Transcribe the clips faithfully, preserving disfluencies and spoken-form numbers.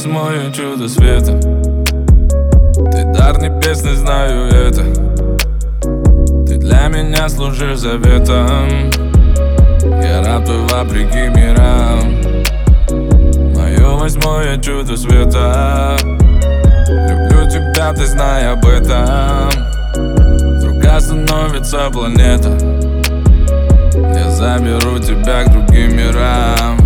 восьмое чудо света. Ты дар небесный, знаю это. Ты для меня служишь заветом. Я раб твой вопреки мирам. Мое восьмое чудо света. Люблю тебя, ты знай об этом. Другая становится планета. Я заберу тебя к другим мирам.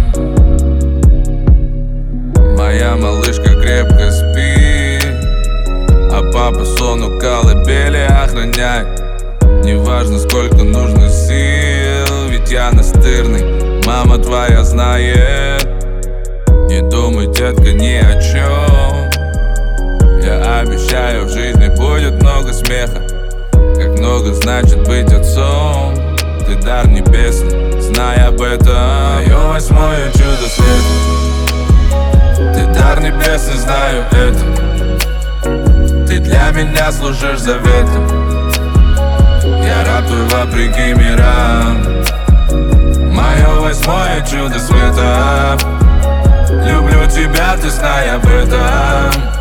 Моя малышка крепко спит, а папа сон у колыбели охраняет. Неважно, сколько нужно сил, ведь я настырный, мама твоя знает. Не думай, детка, ни о чем. Я обещаю, в жизни будет много смеха. Как много значит быть отцом. Ты дар небесный, знай об этом. Мое восьмое чудо света. Ты дар небесный, знаю это. Ты для меня служишь заветом. Я раб твой вопреки мирам. Мое восьмое чудо света. Люблю тебя, ты знай об этом.